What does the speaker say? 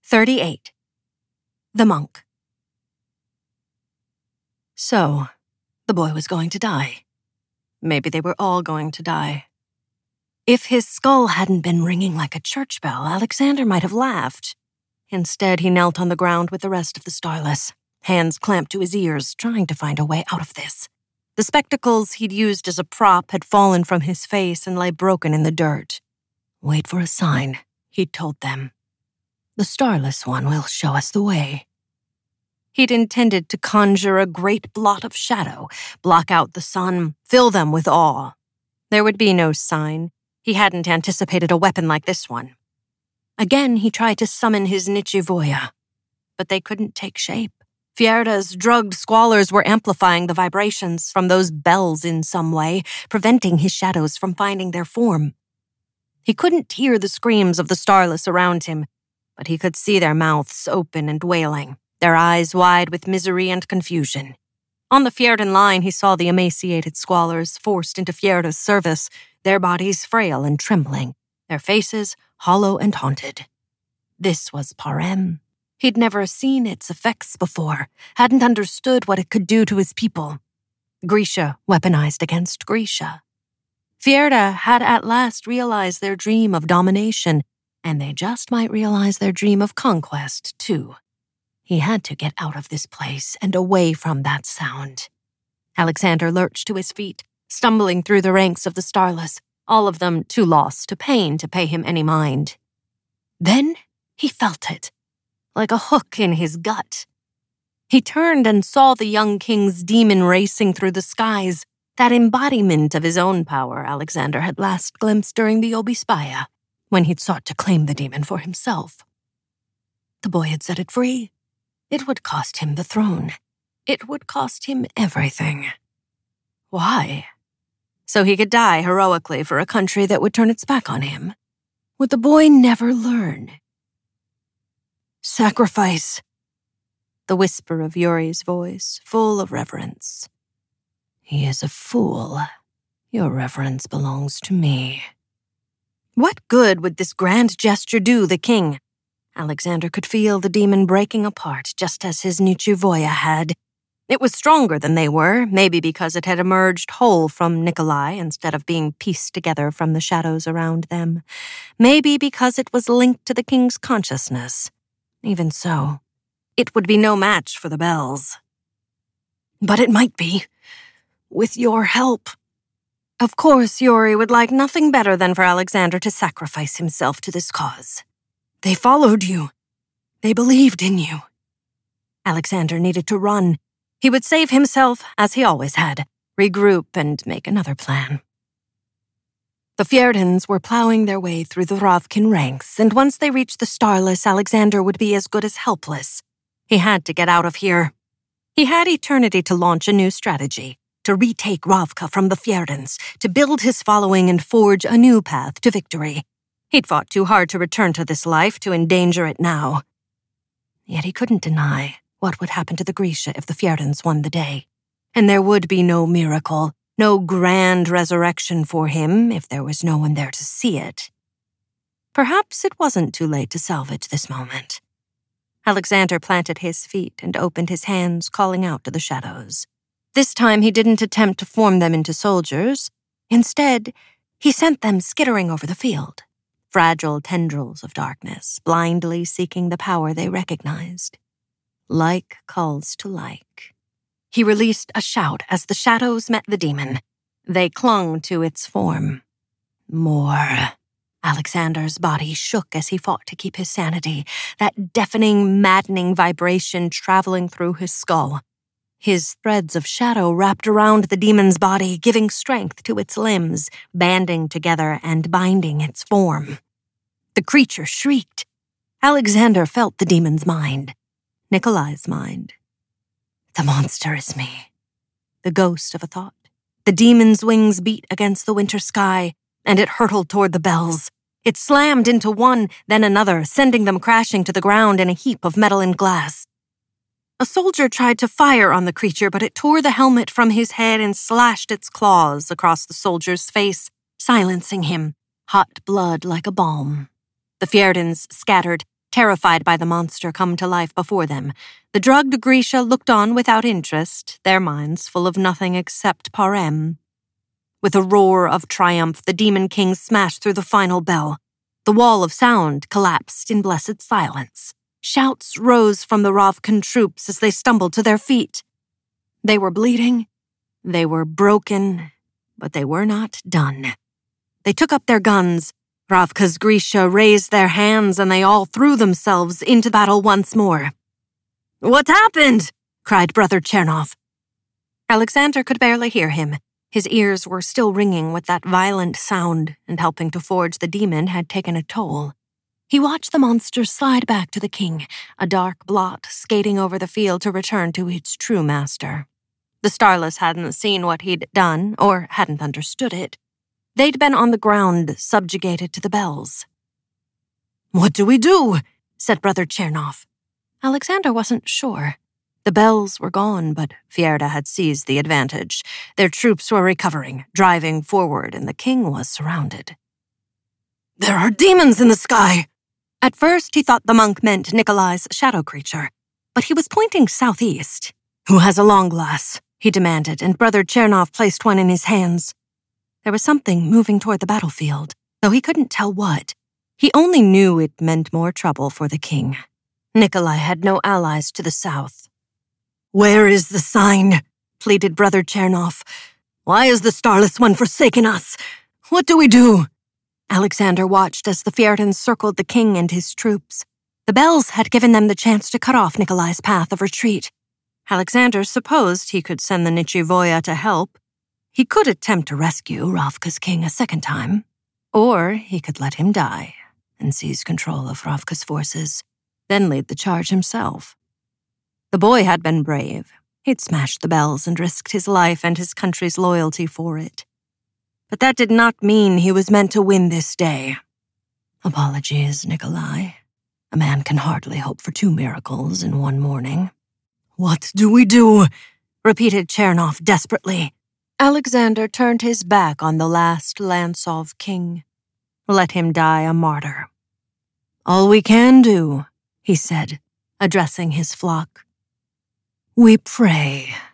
38. The Monk. So, the boy was going to die. Maybe they were all going to die. If his skull hadn't been ringing like a church bell, Alexander might have laughed. Instead, he knelt on the ground with the rest of the Starless, hands clamped to his ears, trying to find a way out of this. The spectacles he'd used as a prop had fallen from his face and lay broken in the dirt. Wait for a sign, he'd told them. The Starless One will show us the way. He'd intended to conjure a great blot of shadow, block out the sun, fill them with awe. There would be no sign. He hadn't anticipated a weapon like this one. Again, he tried to summon his Nichivoya, but they couldn't take shape. Fjerda's drugged squallors were amplifying the vibrations from those bells in some way, preventing his shadows from finding their form. He couldn't hear the screams of the Starless around him, but he could see their mouths open and wailing, their eyes wide with misery and confusion. On the Fjerdan line, he saw the emaciated squallors forced into Fjerda's service, their bodies frail and trembling, their faces hollow and haunted. This was Parem. He'd never seen its effects before, hadn't understood what it could do to his people. Grisha weaponized against Grisha. Fjerda had at last realized their dream of domination, and they just might realize their dream of conquest, too. He had to get out of this place and away from that sound. Alexander lurched to his feet, stumbling through the ranks of the Starless, all of them too lost to pain to pay him any mind. Then he felt it, like a hook in his gut. He turned and saw the young king's demon racing through the skies, that embodiment of his own power Alexander had last glimpsed during the Obispaya, when he'd sought to claim the demon for himself. The boy had set it free. It would cost him the throne. It would cost him everything. Why? So he could die heroically for a country that would turn its back on him. Would the boy never learn? Sacrifice. The whisper of Yuri's voice, full of reverence. He is a fool. Your reverence belongs to me. What good would this grand gesture do the king? Alexander could feel the demon breaking apart just as his Nichivoya had. It was stronger than they were, maybe because it had emerged whole from Nikolai instead of being pieced together from the shadows around them. Maybe because it was linked to the king's consciousness. Even so, it would be no match for the bells. But it might be, with your help. Of course, Yuri would like nothing better than for Alexander to sacrifice himself to this cause. They followed you. They believed in you. Alexander needed to run. He would save himself, as he always had, regroup and make another plan. The Fjerdans were plowing their way through the Ravkin ranks, and once they reached the Starless, Alexander would be as good as helpless. He had to get out of here. He had eternity to launch a new strategy, to retake Ravka from the Fjerdans, to build his following and forge a new path to victory. He'd fought too hard to return to this life, to endanger it now. Yet he couldn't deny what would happen to the Grisha if the Fjerdans won the day. And there would be no miracle, no grand resurrection for him if there was no one there to see it. Perhaps it wasn't too late to salvage this moment. Alexander planted his feet and opened his hands, calling out to the shadows. This time he didn't attempt to form them into soldiers. Instead, he sent them skittering over the field, fragile tendrils of darkness, blindly seeking the power they recognized. Like calls to like. He released a shout as the shadows met the demon. They clung to its form. More. Alexander's body shook as he fought to keep his sanity, that deafening, maddening vibration traveling through his skull. His threads of shadow wrapped around the demon's body, giving strength to its limbs, banding together and binding its form. The creature shrieked. Alexander felt the demon's mind. Nikolai's mind. The monster is me. The ghost of a thought. The demon's wings beat against the winter sky, and it hurtled toward the bells. It slammed into one, then another, sending them crashing to the ground in a heap of metal and glass. A soldier tried to fire on the creature, but it tore the helmet from his head and slashed its claws across the soldier's face, silencing him, hot blood like a balm. The Fjerdans scattered, terrified by the monster come to life before them. The drugged Grisha looked on without interest, their minds full of nothing except Parem. With a roar of triumph, the Demon King smashed through the final bell. The wall of sound collapsed in blessed silence. Shouts rose from the Ravkan troops as they stumbled to their feet. They were bleeding, they were broken, but they were not done. They took up their guns. Ravka's Grisha raised their hands and they all threw themselves into battle once more. "What happened?" cried Brother Chernov. Alexander could barely hear him. His ears were still ringing with that violent sound, and helping to forge the demon had taken a toll. He watched the monster slide back to the king, a dark blot skating over the field to return to its true master. The Starless hadn't seen what he'd done, or hadn't understood it. They'd been on the ground, subjugated to the bells. "What do we do?" said Brother Chernov. Alexander wasn't sure. The bells were gone, but Fjerda had seized the advantage. Their troops were recovering, driving forward, and the king was surrounded. "There are demons in the sky!" At first, he thought the monk meant Nikolai's shadow creature, but he was pointing southeast. "Who has a long glass?" he demanded, and Brother Chernov placed one in his hands. There was something moving toward the battlefield, though he couldn't tell what. He only knew it meant more trouble for the king. Nikolai had no allies to the south. "Where is the sign?" pleaded Brother Chernov. "Why has the Starless One forsaken us? What do we do?" Alexander watched as the Fjerdans circled the king and his troops. The bells had given them the chance to cut off Nikolai's path of retreat. Alexander supposed he could send the Nichivoya to help. He could attempt to rescue Ravka's king a second time, or he could let him die and seize control of Ravka's forces, then lead the charge himself. The boy had been brave. He'd smashed the bells and risked his life and his country's loyalty for it. But that did not mean he was meant to win this day. "Apologies, Nikolai. A man can hardly hope for 2 miracles in one morning." "What do we do?" repeated Chernov desperately. Alexander turned his back on the last Lantsov king. "Let him die a martyr." "All we can do," he said, addressing his flock. "We pray